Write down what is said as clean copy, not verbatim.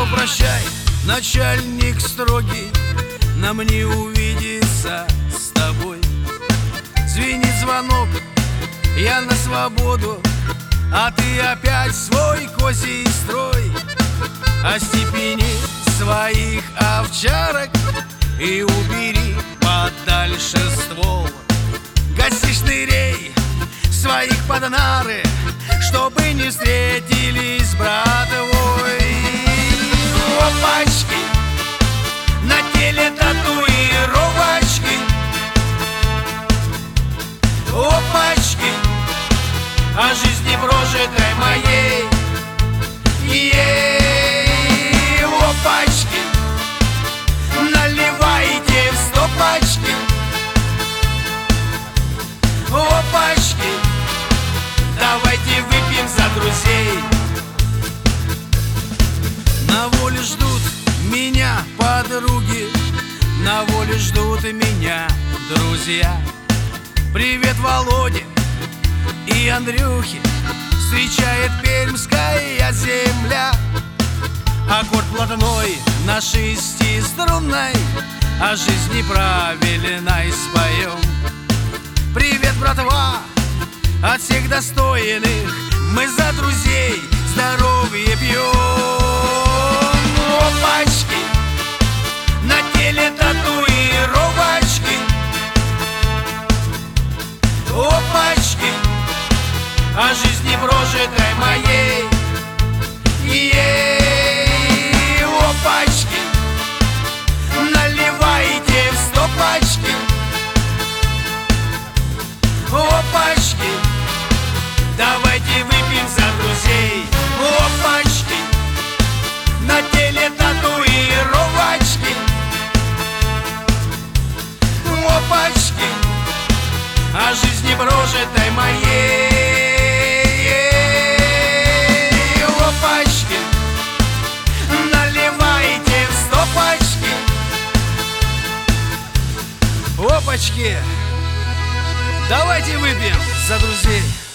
Ну прощай, начальник строгий, нам не увидеться с тобой. Звенит звонок, я на свободу, а ты опять свой козий строй. Остепени своих овчарок и убери подальше ствол. Гаси шнырей своих под нары, чтобы не встретились с братовой. Опачки, на теле татуировочки. Опачки, о жизни прожитой моей. Ей, опачки, наливайте в стопочки. Опачки, давайте выпьем за друзей. На воле ждут меня подруги, на воле ждут меня друзья. Привет Володе и Андрюхе, встречает пермская земля. Аккорд блатной на шестиструнной, о жизни правильной споем. Привет, братва, от всех достойных, мы за друзей здоровье пьем. Опачки, на теле татуировочки. Опачки, о жизни прожитой моей. Ей, опачки, наливайте в стопочки. Опачки, давайте выпьем за друзей. Опачки, на теле татуировочки. Опачки, о жизни прожитой моей. Опачки, наливайте в стопочки. Опачки, давайте выпьем за друзей.